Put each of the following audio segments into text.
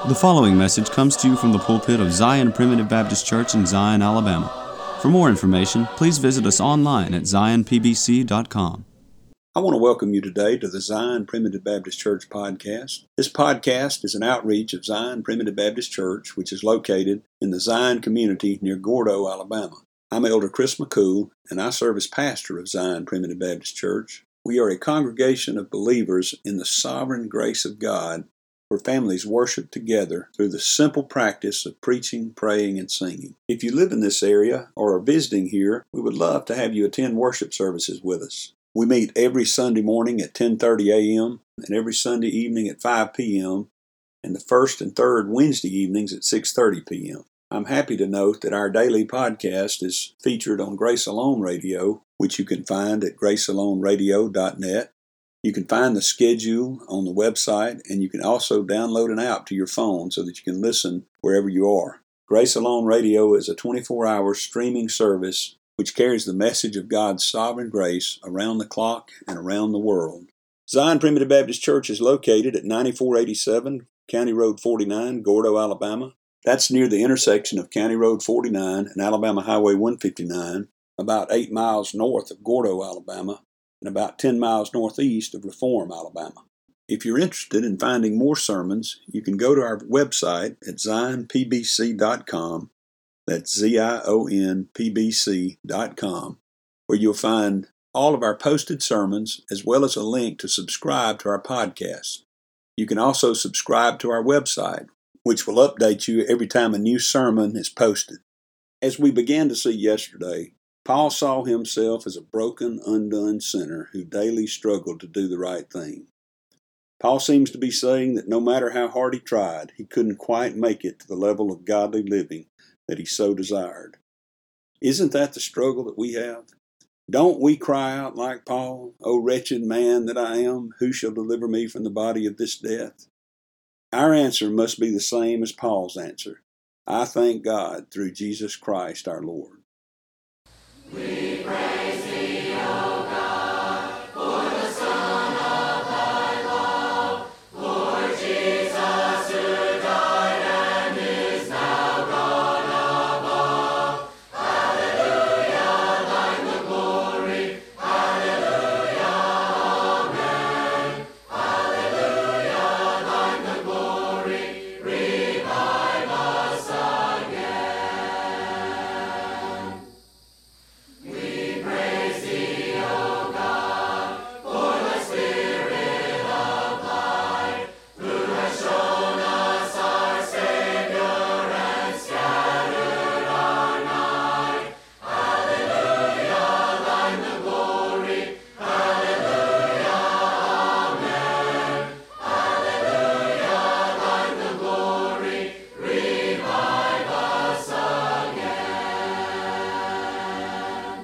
The following message comes to you from the pulpit of Zion Primitive Baptist Church in Zion, Alabama. For more information, please visit us online at zionpbc.com. I want to welcome you today to the Zion Primitive Baptist Church podcast. This podcast is an outreach of Zion Primitive Baptist Church, which is located in the Zion community near Gordo, Alabama. I'm Elder Chris McCool, and I serve as pastor of Zion Primitive Baptist Church. We are a congregation of believers in the sovereign grace of God, where families worship together through the simple practice of preaching, praying, and singing. If you live in this area or are visiting here, we would love to have you attend worship services with us. We meet every Sunday morning at 10:30 a.m. and every Sunday evening at 5 p.m. and the first and third Wednesday evenings at 6:30 p.m. I'm happy to note that our daily podcast is featured on Grace Alone Radio, which you can find at gracealoneradio.net. You can find the schedule on the website, and you can also download an app to your phone so that you can listen wherever you are. Grace Alone Radio is a 24-hour streaming service which carries the message of God's sovereign grace around the clock and around the world. Zion Primitive Baptist Church is located at 9487 County Road 49, Gordo, Alabama. That's near the intersection of County Road 49 and Alabama Highway 159, about 8 miles north of Gordo, Alabama, and about 10 miles northeast of Reform, Alabama. If you're interested in finding more sermons, you can go to our website at zionpbc.com. That's zionpbc.com, where you'll find all of our posted sermons as well as a link to subscribe to our podcast. You can also subscribe to our website, which will update you every time a new sermon is posted. As we began to see yesterday, Paul saw himself as a broken, undone sinner who daily struggled to do the right thing. Paul seems to be saying that no matter how hard he tried, he couldn't quite make it to the level of godly living that he so desired. Isn't that the struggle that we have? Don't we cry out like Paul, "O wretched man that I am, who shall deliver me from the body of this death?" Our answer must be the same as Paul's answer. I thank God through Jesus Christ our Lord. We praise thee, O God, for the Son of thy love, Lord Jesus, who died and is now gone above. Hallelujah, thine the glory. Hallelujah, amen. Hallelujah, thine the glory. Revive us again. We praise thee, O God, for the Spirit of life, who has shown us our Savior and scattered our night. Hallelujah, thine the glory. Hallelujah, amen. Hallelujah, thine the glory. Revive us again.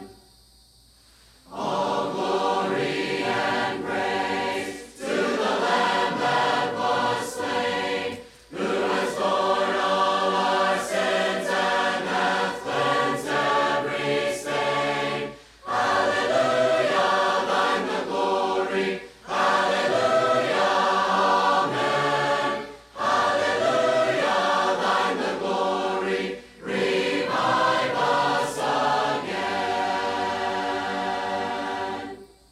All glory and praise to the Lamb that was slain, who has borne all our sins and hath cleansed every stain. Hallelujah, thine the glory. Hallelujah, amen. Hallelujah, thine the glory. Revive us again.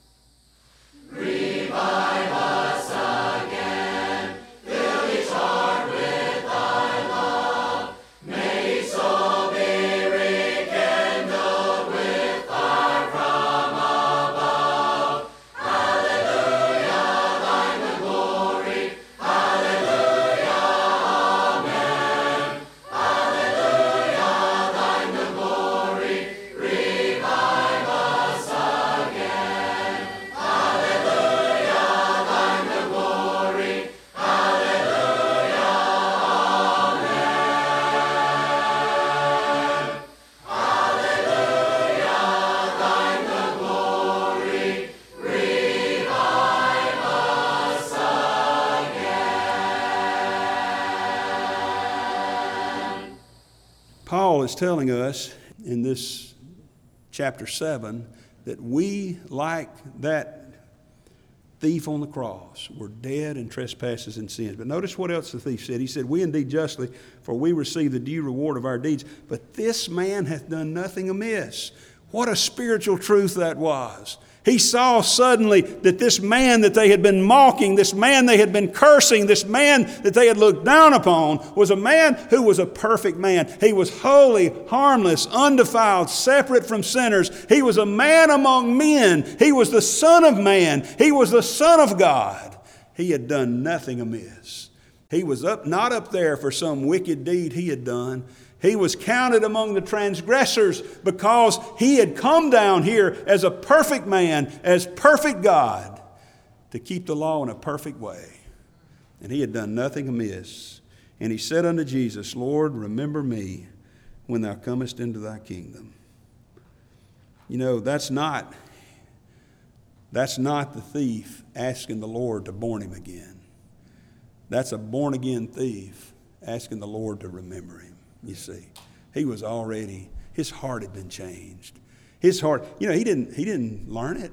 Revive us again. Fill each heart with thy love. May each soul be rekindled with fire from above. Hallelujah, thine the glory. Hallelujah, amen. Hallelujah, thine the glory. Revive us again. Hallelujah, thine the glory. Hallelujah, amen. Hallelujah, thine the glory. Revive us again. Paul is telling us in this chapter 7 that we, like that thief on the cross, were dead in trespasses and sins. But notice what else the thief said. He said, we indeed justly, for we receive the due reward of our deeds. But this man hath done nothing amiss. What a spiritual truth that was. He saw suddenly that this man that they had been mocking, this man they had been cursing, this man that they had looked down upon was a man who was a perfect man. He was holy, harmless, undefiled, separate from sinners. He was a man among men. He was the Son of Man. He was the Son of God. He had done nothing amiss. He was not up there for some wicked deed he had done. He was counted among the transgressors because he had come down here as a perfect man, as perfect God, to keep the law in a perfect way. And he had done nothing amiss. And he said unto Jesus, Lord, remember me when thou comest into thy kingdom. You know, that's not the thief asking the Lord to born him again. That's a born-again thief asking the Lord to remember him. You see, he was already, his heart had been changed. His heart, you know, he didn't learn it.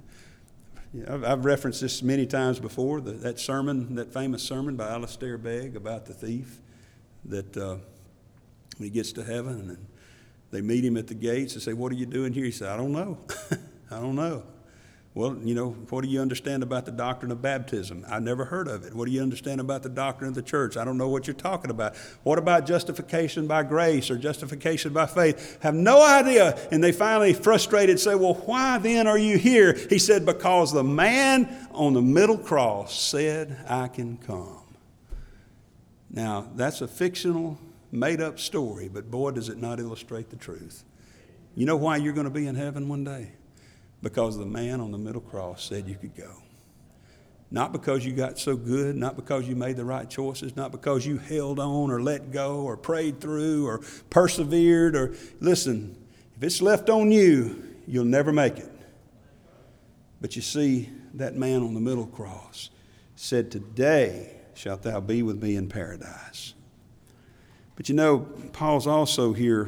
I've referenced this many times before, that famous sermon by Alistair Begg about the thief, that when he gets to heaven and they meet him at the gates and say, what are you doing here? He said, I don't know. I don't know. Well, you know, what do you understand about the doctrine of baptism? I've never heard of it. What do you understand about the doctrine of the church? I don't know what you're talking about. What about justification by grace or justification by faith? Have no idea. And they finally, frustrated, say, well, why then are you here? He said, because the man on the middle cross said, I can come. Now, that's a fictional, made-up story, but boy, does it not illustrate the truth. You know why you're going to be in heaven one day? Because the man on the middle cross said you could go. Not because you got so good, not because you made the right choices, not because you held on or let go or prayed through or persevered or, listen, if it's left on you, you'll never make it. But you see, that man on the middle cross said, today shalt thou be with me in paradise. But you know, Paul's also here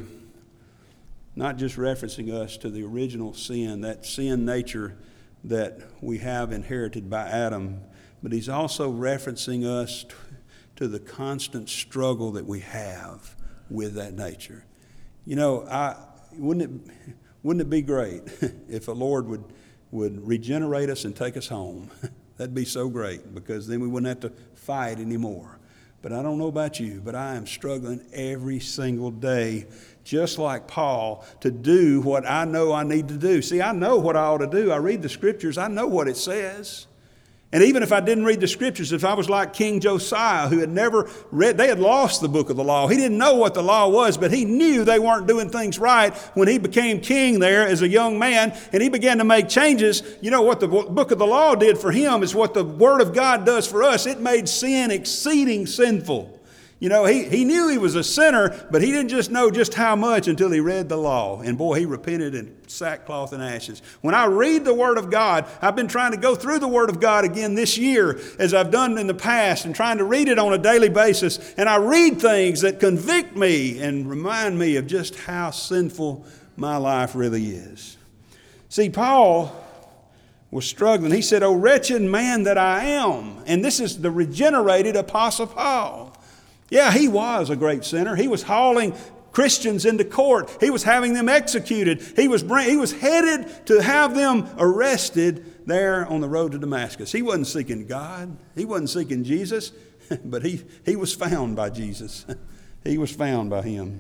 not just referencing us to the original sin, that sin nature that we have inherited by Adam, but he's also referencing us to the constant struggle that we have with that nature. You know, wouldn't it be great if the Lord would regenerate us and take us home? That'd be so great, because then we wouldn't have to fight anymore. But I don't know about you, but I am struggling every single day, just like Paul, to do what I know I need to do. See, I know what I ought to do. I read the Scriptures. I know what it says. And even if I didn't read the Scriptures, if I was like King Josiah, who had never read, they had lost the book of the law. He didn't know what the law was, but he knew they weren't doing things right when he became king there as a young man, and he began to make changes. You know what the book of the law did for him is what the Word of God does for us. It made sin exceeding sinful. You know, he knew he was a sinner, but he didn't just know just how much until he read the law. And boy, he repented in sackcloth and ashes. When I read the Word of God, I've been trying to go through the Word of God again this year, as I've done in the past, and trying to read it on a daily basis. And I read things that convict me and remind me of just how sinful my life really is. See, Paul was struggling. He said, "O wretched man that I am." And this is the regenerated Apostle Paul. Yeah, he was a great sinner. He was hauling Christians into court. He was having them executed. He was headed to have them arrested there on the road to Damascus. He wasn't seeking God. He wasn't seeking Jesus, but he was found by Jesus. He was found by him.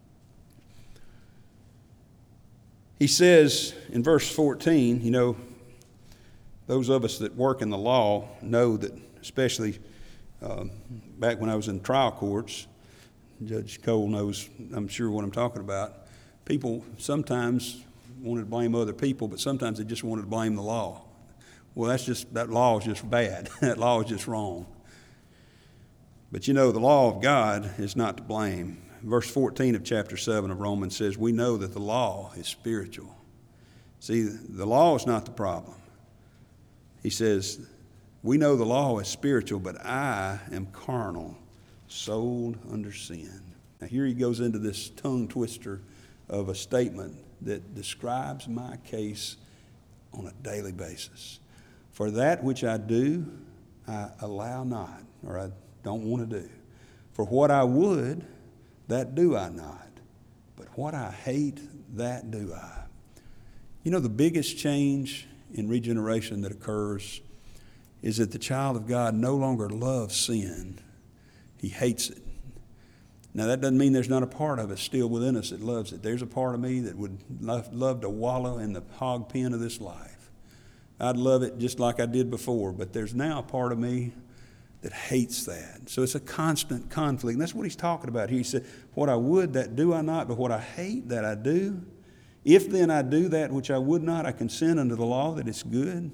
He says in verse 14, you know, those of us that work in the law know that, especially back when I was in trial courts, Judge Cole knows, I'm sure, what I'm talking about. People sometimes wanted to blame other people, but sometimes they just wanted to blame the law. Well, that law is just bad. That law is just wrong. But you know, the law of God is not to blame. Verse 14 of chapter 7 of Romans says, we know that the law is spiritual. See, the law is not the problem. He says, we know the law is spiritual, but I am carnal, sold under sin. Now here he goes into this tongue twister of a statement that describes my case on a daily basis. For that which I do, I allow not, or I don't want to do. For what I would, that do I not. But what I hate, that do I. You know, the biggest change in regeneration that occurs is that the child of God no longer loves sin. He hates it. Now, that doesn't mean there's not a part of it still within us that loves it. There's a part of me that would love to wallow in the hog pen of this life. I'd love it just like I did before, but there's now a part of me that hates that. So it's a constant conflict. And that's what he's talking about here. He said, what I would, that do I not, but what I hate, that I do. If then I do that which I would not, I consent unto the law that it's good.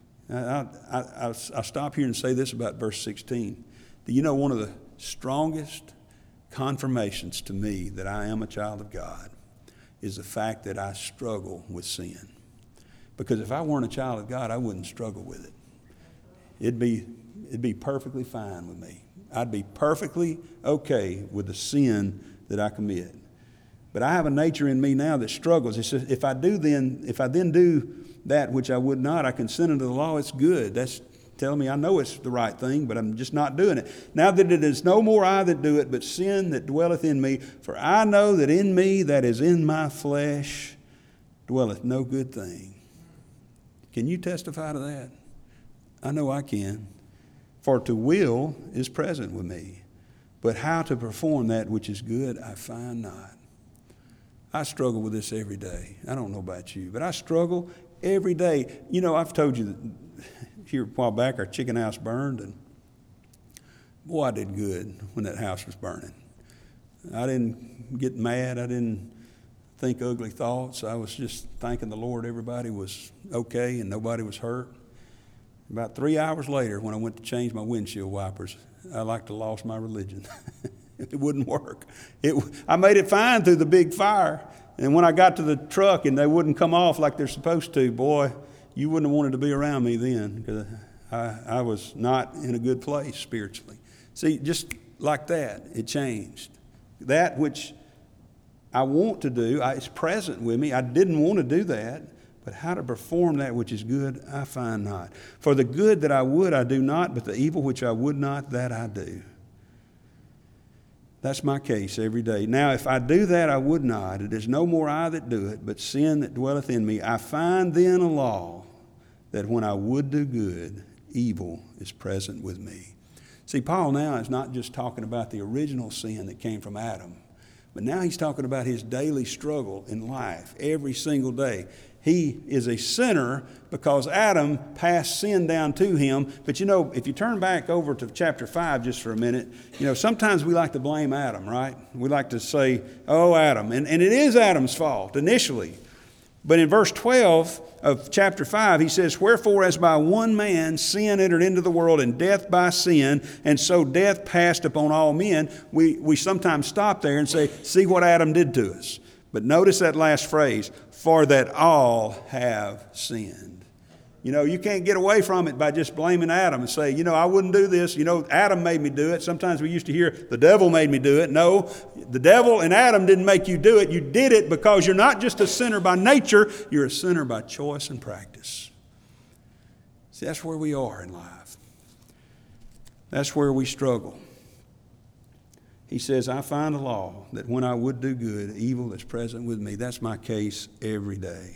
I'll stop here and say this about verse 16. Do you know one of the strongest confirmations to me that I am a child of God is the fact that I struggle with sin? Because if I weren't a child of God, I wouldn't struggle with it. It'd be perfectly fine with me. I'd be perfectly okay with the sin that I commit. But I have a nature in me now that struggles. It says, if I then do that which I would not, I consent unto the law, it's good. That's telling me I know it's the right thing, but I'm just not doing it. Now that it is no more I that do it, but sin that dwelleth in me. For I know that in me, that is in my flesh, dwelleth no good thing. Can you testify to that? I know I can. For to will is present with me, but how to perform that which is good I find not. I struggle with this every day. I don't know about you, but I struggle every day. You know, I've told you that here a while back our chicken house burned, and boy, I did good when that house was burning. I didn't get mad. I didn't think ugly thoughts. I was just thanking the Lord everybody was okay and nobody was hurt. About 3 hours later, when I went to change my windshield wipers, I like to lost my religion. It wouldn't work. I made it fine through the big fire. And when I got to the truck and they wouldn't come off like they're supposed to, boy, you wouldn't have wanted to be around me then, because I was not in a good place spiritually. See, just like that, it changed. That which I want to do, it's present with me. I didn't want to do that, but how to perform that which is good, I find not. For the good that I would, I do not, but the evil which I would not, that I do. That's my case every day. Now, if I do that, I would not. It is no more I that do it, but sin that dwelleth in me. I find then a law that when I would do good, evil is present with me. See, Paul now is not just talking about the original sin that came from Adam, but now he's talking about his daily struggle in life every single day. He is a sinner because Adam passed sin down to him. But you know, if you turn back over to chapter 5 just for a minute, you know, sometimes we like to blame Adam, right? We like to say, oh, Adam. And it is Adam's fault initially. But in verse 12 of chapter 5, he says, wherefore as by one man sin entered into the world, and death by sin, and so death passed upon all men. We sometimes stop there and say, see what Adam did to us. But notice that last phrase, for that all have sinned. You know, you can't get away from it by just blaming Adam and say, you know, I wouldn't do this. You know, Adam made me do it. Sometimes we used to hear, the devil made me do it. No, the devil and Adam didn't make you do it. You did it because you're not just a sinner by nature, you're a sinner by choice and practice. See, that's where we are in life. That's where we struggle. He says, I find a law that when I would do good, evil is present with me. That's my case every day.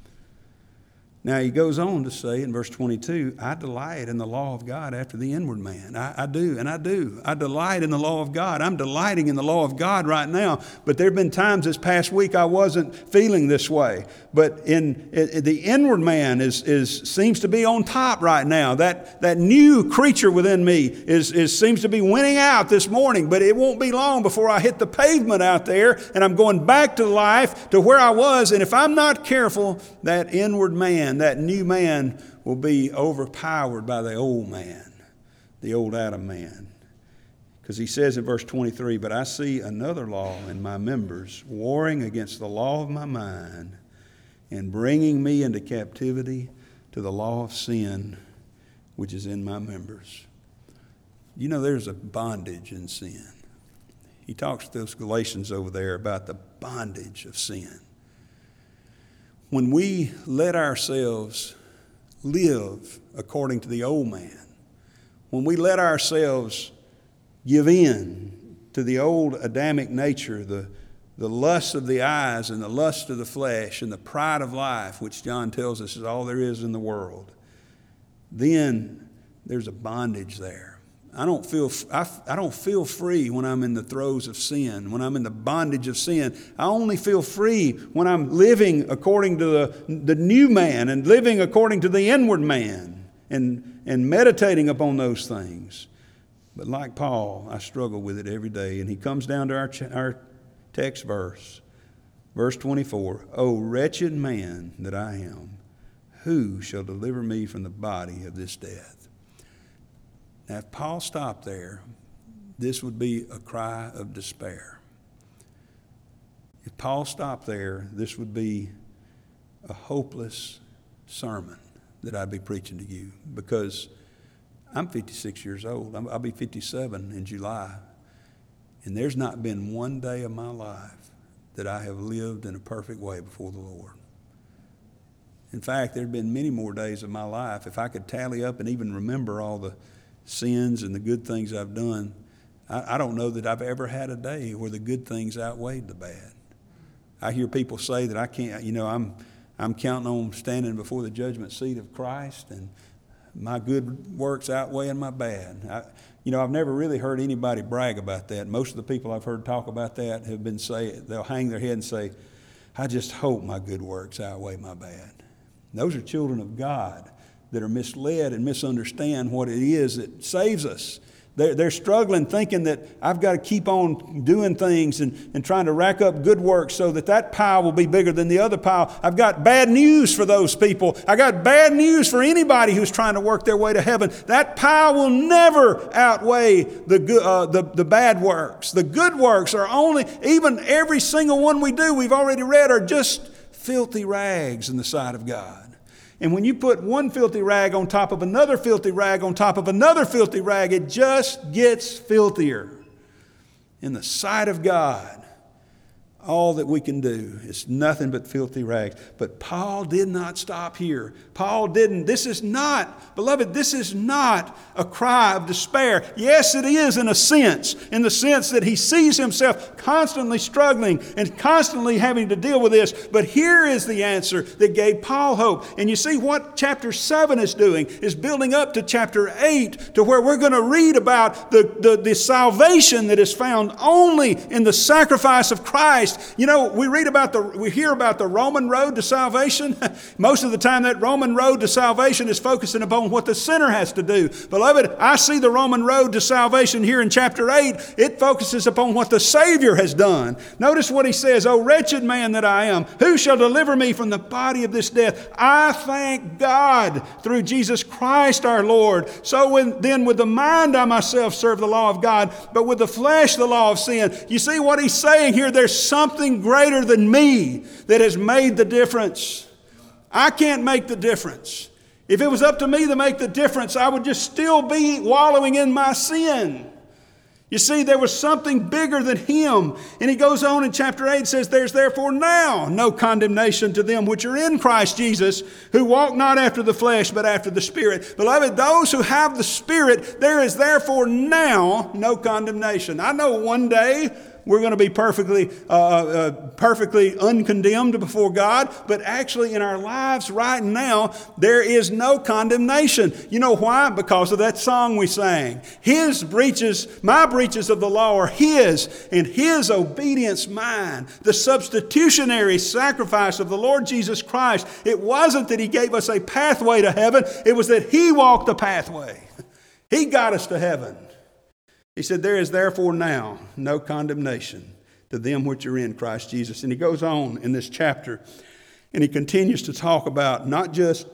Now he goes on to say in verse 22, I delight in the law of God after the inward man. I do. I delight in the law of God. I'm delighting in the law of God right now. But there have been times this past week I wasn't feeling this way. But the inward man seems to be on top right now. That new creature within me seems to be winning out this morning. But it won't be long before I hit the pavement out there and I'm going back to life to where I was. And if I'm not careful, that inward man, that new man will be overpowered by the old man, the old Adam man. Because he says in verse 23, but I see another law in my members, warring against the law of my mind and bringing me into captivity to the law of sin, which is in my members. You know, there's a bondage in sin. He talks to those Galatians over there about the bondage of sin. When we let ourselves live according to the old man, when we let ourselves give in to the old Adamic nature, the lust of the eyes and the lust of the flesh and the pride of life, which John tells us is all there is in the world, then there's a bondage there. I don't feel free when I'm in the throes of sin, when I'm in the bondage of sin. I only feel free when I'm living according to the new man and living according to the inward man and meditating upon those things. But like Paul, I struggle with it every day. And he comes down to our text verse 24. "O wretched man that I am, who shall deliver me from the body of this death?" Now, if Paul stopped there, this would be a cry of despair. If Paul stopped there, this would be a hopeless sermon that I'd be preaching to you, because I'm 56 years old. I'll be 57 in July. And there's not been one day of my life that I have lived in a perfect way before the Lord. In fact, there have been many more days of my life. If I could tally up and even remember all the sins and the good things I've done, I don't know that I've ever had a day where the good things outweighed the bad. I hear people say that I can't, I'm counting on standing before the judgment seat of Christ and my good works outweighing my bad. I've never really heard anybody brag about that. Most of the people I've heard talk about that have been they'll hang their head and say, "I just hope my good works outweigh my bad." Those are children of God that are misled and misunderstand what it is that saves us. They're struggling thinking that I've got to keep on doing things and trying to rack up good works so that pile will be bigger than the other pile. I've got bad news for those people. I got bad news for anybody who's trying to work their way to heaven. That pile will never outweigh the bad works. The good works are only, even every single one we do, we've already read, are just filthy rags in the sight of God. And when you put one filthy rag on top of another filthy rag on top of another filthy rag, it just gets filthier. In the sight of God, all that we can do is nothing but filthy rags. But Paul did not stop here. Beloved, this is not a cry of despair. Yes, it is in a sense, in the sense that he sees himself constantly struggling and constantly having to deal with this. But here is the answer that gave Paul hope. And you see what chapter 7 is doing, is building up to chapter 8, to where we're going to read about the salvation that is found only in the sacrifice of Christ. We hear about the Roman road to salvation. Most of the time that Roman road to salvation is focusing upon what the sinner has to do. Beloved, I see the Roman road to salvation here in chapter 8. It focuses upon what the Savior has done. Notice what he says, "O wretched man that I am, who shall deliver me from the body of this death? I thank God through Jesus Christ our Lord. So then with the mind I myself serve the law of God, but with the flesh the law of sin." You see what he's saying here? There's something greater than me that has made the difference. I can't make the difference. If it was up to me to make the difference, I would just still be wallowing in my sin. You see, there was something bigger than him. And he goes on in chapter 8 and says, "There's therefore now no condemnation to them which are in Christ Jesus, who walk not after the flesh, but after the Spirit." Beloved, those who have the Spirit, there is therefore now no condemnation. I know one day we're going to be perfectly uncondemned before God. But actually in our lives right now, there is no condemnation. You know why? Because of that song we sang. His breaches, my breaches of the law are His, and His obedience mine. The substitutionary sacrifice of the Lord Jesus Christ. It wasn't that He gave us a pathway to heaven. It was that He walked the pathway. He got us to heaven. He said, "There is therefore now no condemnation to them which are in Christ Jesus." And he goes on in this chapter and he continues to talk about not just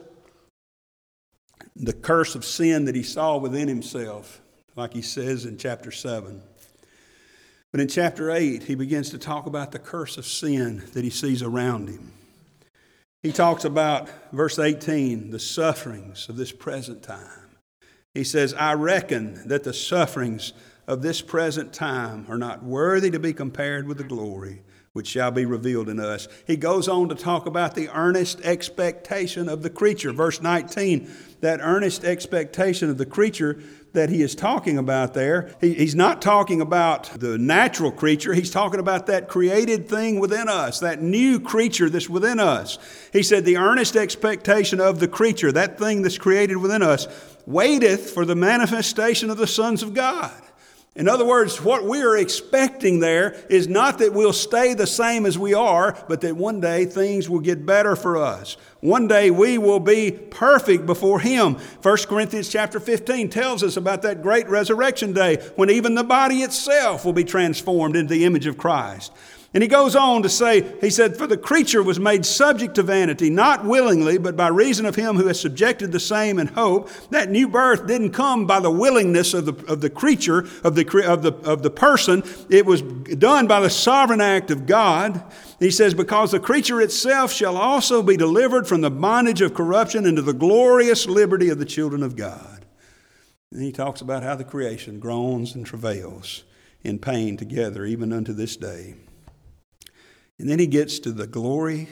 the curse of sin that he saw within himself, like he says in chapter 7. But in chapter 8, he begins to talk about the curse of sin that he sees around him. He talks about, verse 18, the sufferings of this present time. He says, "I reckon that the sufferings of this present time are not worthy to be compared with the glory which shall be revealed in us. He goes on to talk about the earnest expectation of the creature. Verse 19, that earnest expectation of the creature that he is talking about there. He's not talking about the natural creature. He's talking about that created thing within us, that new creature that's within us. He said the earnest expectation of the creature, that thing that's created within us, waiteth for the manifestation of the sons of God. In other words, what we are expecting there is not that we'll stay the same as we are, but that one day things will get better for us. One day we will be perfect before Him. 1 Corinthians chapter 15 tells us about that great resurrection day when even the body itself will be transformed into the image of Christ. And he goes on to say, he said, for the creature was made subject to vanity, not willingly, but by reason of Him who has subjected the same in hope. That new birth didn't come by the willingness of the creature, of the person. It was done by the sovereign act of God. He says, because the creature itself shall also be delivered from the bondage of corruption into the glorious liberty of the children of God. And he talks about how the creation groans and travails in pain together, even unto this day. And then he gets to the glory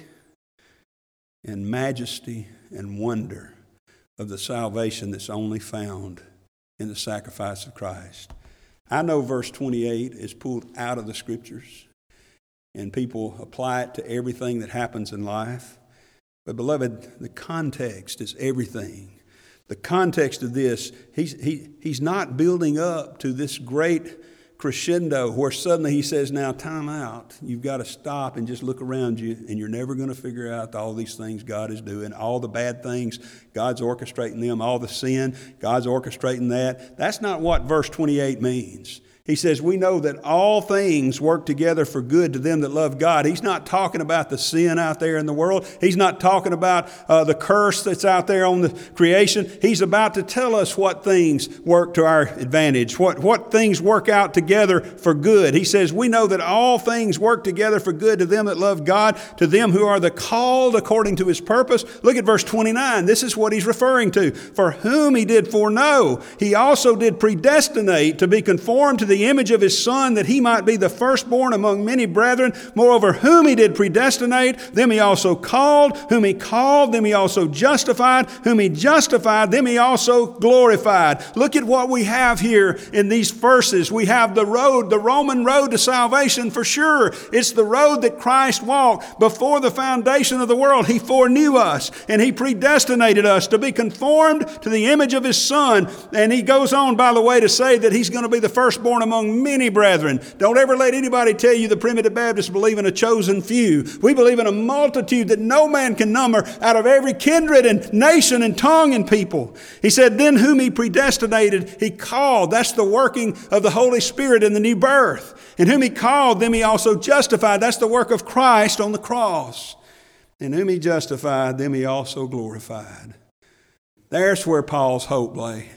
and majesty and wonder of the salvation that's only found in the sacrifice of Christ. I know verse 28 is pulled out of the Scriptures, and people apply it to everything that happens in life. But beloved, the context is everything. The context of this, he's not building up to this great crescendo where suddenly he says, now time out. You've got to stop and just look around you, and you're never going to figure out all these things God is doing, all the bad things, God's orchestrating them, all the sin, God's orchestrating that. That's not what verse 28 means. He says, we know that all things work together for good to them that love God. He's not talking about the sin out there in the world. He's not talking about the curse that's out there on the creation. He's about to tell us what things work to our advantage, what things work out together for good. He says, we know that all things work together for good to them that love God, to them who are the called according to His purpose. Look at verse 29. This is what he's referring to. For whom He did foreknow, He also did predestinate to be conformed to the image of His Son, that He might be the firstborn among many brethren. Moreover, whom He did predestinate, them He also called. Whom He called, them He also justified. Whom He justified, them He also glorified. Look at what we have here in these verses. We have the road, the Roman road to salvation for sure. It's the road that Christ walked before the foundation of the world. He foreknew us, and He predestinated us to be conformed to the image of His Son. And He goes on, by the way, to say that He's going to be the firstborn among many brethren. Don't ever let anybody tell you the Primitive Baptists believe in a chosen few. We believe in a multitude that no man can number out of every kindred and nation and tongue and people. He said, then whom He predestinated, He called. That's the working of the Holy Spirit in the new birth. And whom He called, them He also justified. That's the work of Christ on the cross. And whom He justified, them He also glorified. There's where Paul's hope lay.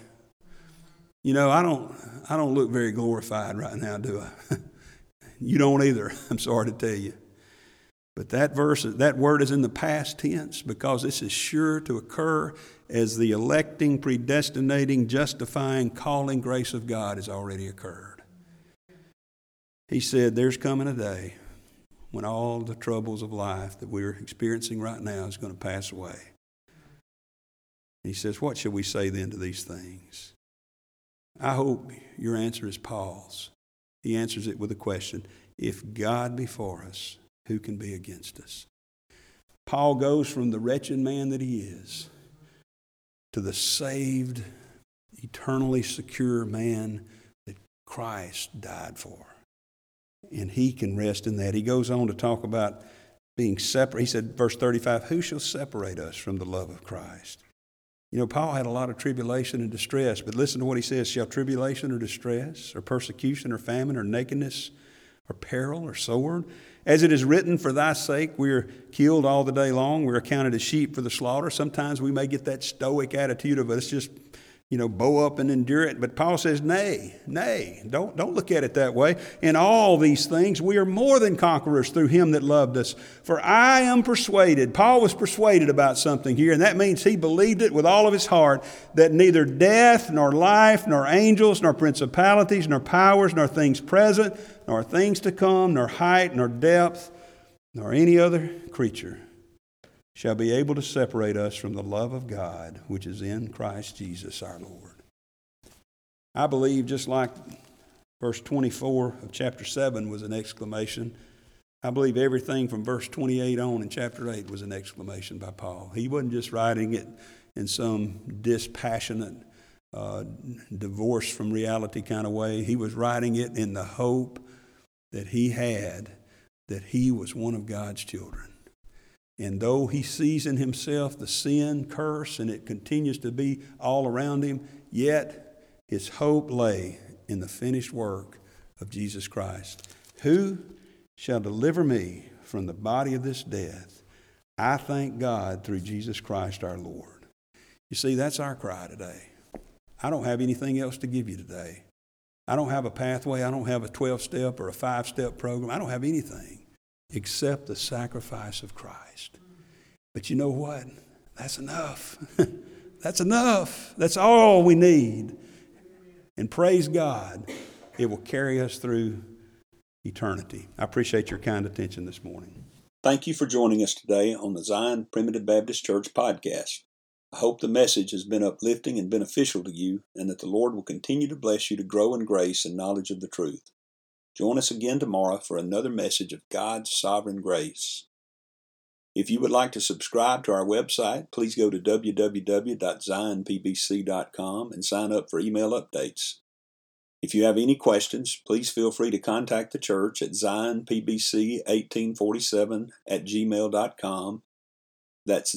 You know, I don't look very glorified right now, do I? You don't either, I'm sorry to tell you. But that word is in the past tense because this is sure to occur as the electing, predestinating, justifying, calling grace of God has already occurred. He said there's coming a day when all the troubles of life that we're experiencing right now is going to pass away. He says, what shall we say then to these things? I hope your answer is Paul's. He answers it with a question. If God be for us, who can be against us? Paul goes from the wretched man that he is to the saved, eternally secure man that Christ died for. And he can rest in that. He goes on to talk about being separate. He said, verse 35, who shall separate us from the love of Christ? You know, Paul had a lot of tribulation and distress, but listen to what he says. Shall tribulation or distress or persecution or famine or nakedness or peril or sword? As it is written, for thy sake we are killed all the day long. We're accounted as sheep for the slaughter. Sometimes we may get that stoic attitude of us just, bow up and endure it. But Paul says, nay, don't look at it that way. In all these things, we are more than conquerors through Him that loved us. For I am persuaded. Paul was persuaded about something here, and that means he believed it with all of his heart, that neither death, nor life, nor angels, nor principalities, nor powers, nor things present, nor things to come, nor height, nor depth, nor any other creature shall be able to separate us from the love of God, which is in Christ Jesus our Lord. I believe just like verse 24 of chapter 7 was an exclamation, I believe everything from verse 28 on in chapter 8 was an exclamation by Paul. He wasn't just writing it in some dispassionate, divorce from reality kind of way. He was writing it in the hope that he had that he was one of God's children. And though he sees in himself the sin, curse, and it continues to be all around him, yet his hope lay in the finished work of Jesus Christ. Who shall deliver me from the body of this death? I thank God through Jesus Christ our Lord. You see, that's our cry today. I don't have anything else to give you today. I don't have a pathway. I don't have a 12-step or a 5-step program. I don't have anything except the sacrifice of Christ. But you know what? That's enough. That's enough. That's all we need. And praise God, it will carry us through eternity. I appreciate your kind attention this morning. Thank you for joining us today on the Zion Primitive Baptist Church podcast. I hope the message has been uplifting and beneficial to you, and that the Lord will continue to bless you to grow in grace and knowledge of the truth. Join us again tomorrow for another message of God's sovereign grace. If you would like to subscribe to our website, please go to www.zionpbc.com and sign up for email updates. If you have any questions, please feel free to contact the church at zionpbc1847@gmail.com. That's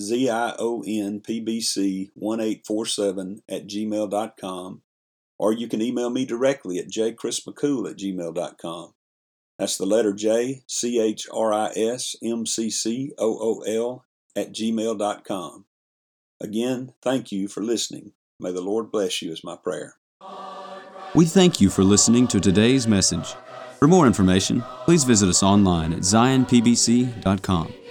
zionpbc1847@gmail.com. Or you can email me directly at jchrismccool@gmail.com. That's the letter J, CHRISMCCOOL@gmail.com. Again, thank you for listening. May the Lord bless you is my prayer. We thank you for listening to today's message. For more information, please visit us online at zionpbc.com.